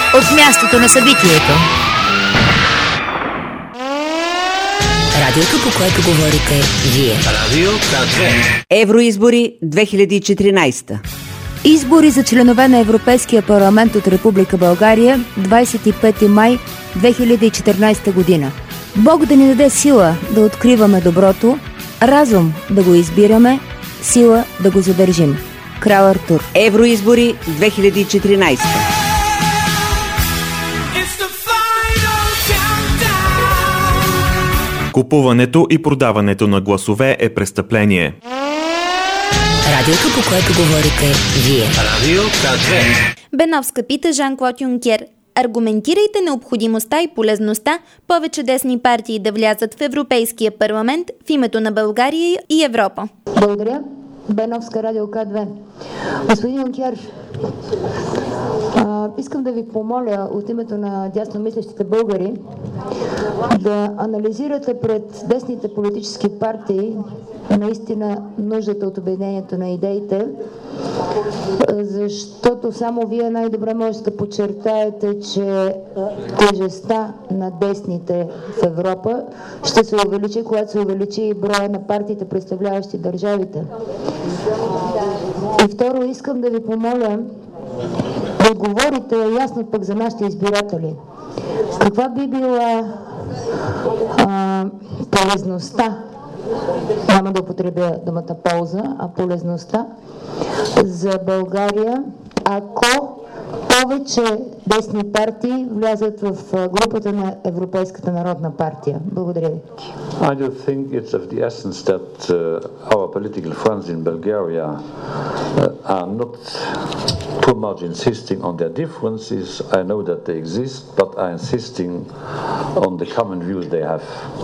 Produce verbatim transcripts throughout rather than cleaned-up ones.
от мястото на събитието. Радиото, по което говорите вие. Радио К две. Евроизбори две хиляди и четиринадесета. Избори за членове на Европейския парламент от Република България, двадесет и пети май две хиляди и четиринадесета година. Бог да ни даде сила да откриваме доброто, разум да го избираме, сила да го задържим. Крал Артур. Евроизбори две хиляди и четиринадесета. Купуването и продаването на гласове е престъпление. Радиото, по което говорите вие. Радио К две. Беновска пита Жан-Клод Юнкер. Аргументирайте необходимостта и полезността повече десни партии да влязат в Европейския парламент в името на България и Европа. Благодаря. Беновска, Радио К две. Господин Юнкер, а, искам да ви помоля от името на дясномислещите българи да анализирате пред десните политически партии наистина нуждата от обединението на идеите, защото само вие най-добре можете да подчертаете, че тежестта на десните в Европа ще се увеличи, когато се увеличи и броя на партиите, представляващи държавите. И второ, искам да ви помоля да отговорите ясно пък за нашите избиратели. Каква би била а, полезността, няма да употребя думата полза, а полезността за България, ако повече десни партии влязат в групата на Европейската народна партия? Благодаря ви. I do think it's of the essence that uh, our political friends in Bulgaria uh, are not too much insisting on their differences. I know that they exist, but are insisting on the common views they have.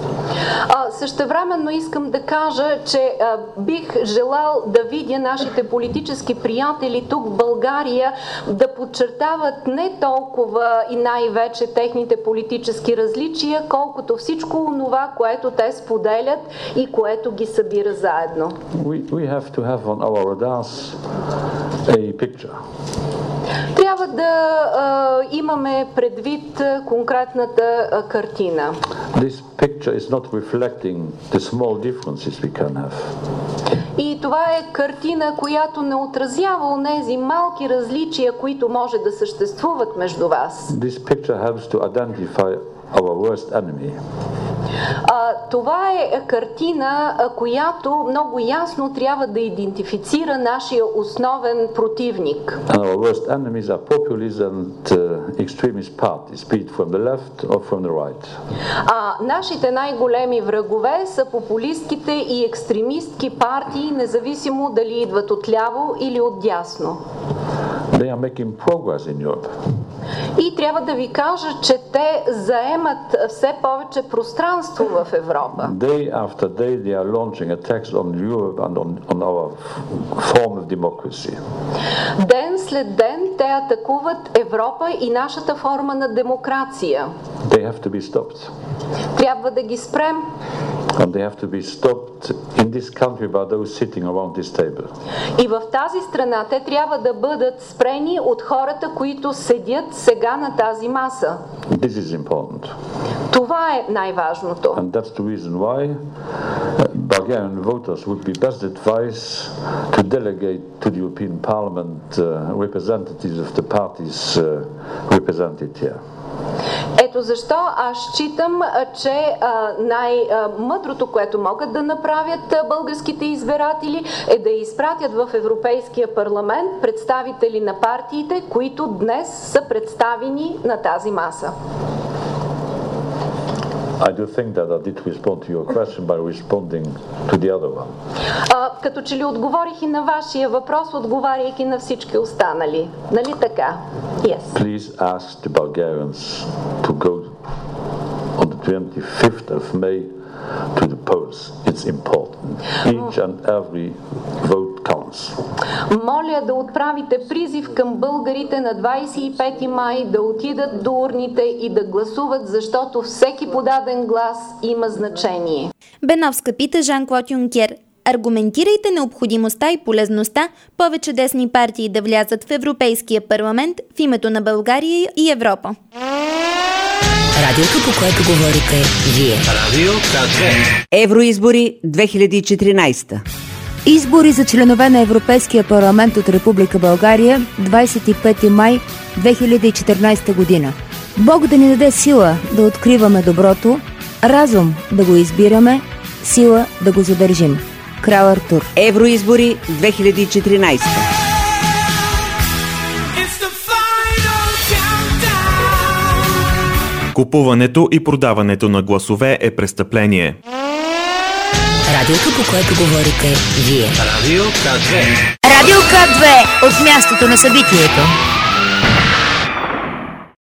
А, същевременно искам да кажа, че а, бих желал да видя нашите политически приятели тук в България да подчертават не толкова и най-вече техните политически различия, колкото всичко онова, което те споделят и което ги събира заедно. We, we have to have on our radars a picture. Трябва да а, имаме предвид конкретната а, картина. This picture is not reflecting the small differences we can have. И това е картина, която не отразява онези малки различия, които може да съществуват между вас. This picture helps to identify our worst enemy. А, това е картина, която много ясно трябва да идентифицира нашия основен противник. And our worst enemies are populist and uh, extremist parties, be it from the left or from the right. А нашите най-големи врагове са популистките и екстремистки партии, независимо дали идват от ляво или от дясно. They are making progress in Europe. И трябва да ви кажа, че те заемат все повече пространство в Европа. Day after day they are launching attacks on Europe and on, on our form of democracy. Ден след ден те атакуват Европа и нашата форма на демокрация. They have to be stopped. Трябва да ги спрем. And they have to be stopped in this country by those sitting around this table. И в тази страна те трябва да бъдат спрени от хората, които седят сега на тази маса. This is important. Това е най-важното. And that's the reason why Bulgarian voters would be best advised to delegate to the European Parliament uh, representatives of the parties uh, represented here. Ето защо аз считам, че най-мъдрото, което могат да направят българските избиратели, е да изпратят в Европейския парламент представители на партиите, които днес са представени на тази маса. I do think that I did respond to your question by responding to the other one. А, като че ли отговорих и на вашия въпрос, отговаряйки на всички останали. Нали така? Yes. Please ask the Bulgarians to go on the twenty-fifth of May to the polls. It's important. Each and every vote counts. Моля да отправите призив към българите на двадесет и пети май да отидат до урните и да гласуват, защото всеки подаден глас има значение. Беновска пита Жан-Клод Юнкер. Аргументирайте необходимостта и полезността повече десни партии да влязат в Европейския парламент в името на България и Европа. Радиото, по което говорите вие. Радио КАТВЕ. Евроизбори две хиляди и четиринайсета. Избори за членове на Европейския парламент от Република България, двадесет и пети май две хиляди и четиринайсета година. Бог да ни даде сила да откриваме доброто, разум да го избираме, сила да го задържим. Крал Артур. Евроизбори две хиляди и четиринайсета. Купуването и продаването на гласове е престъпление. Радиото, по което говорите вие. Радио КАТВЕ. Радио КАТВЕ от мястото на събитието.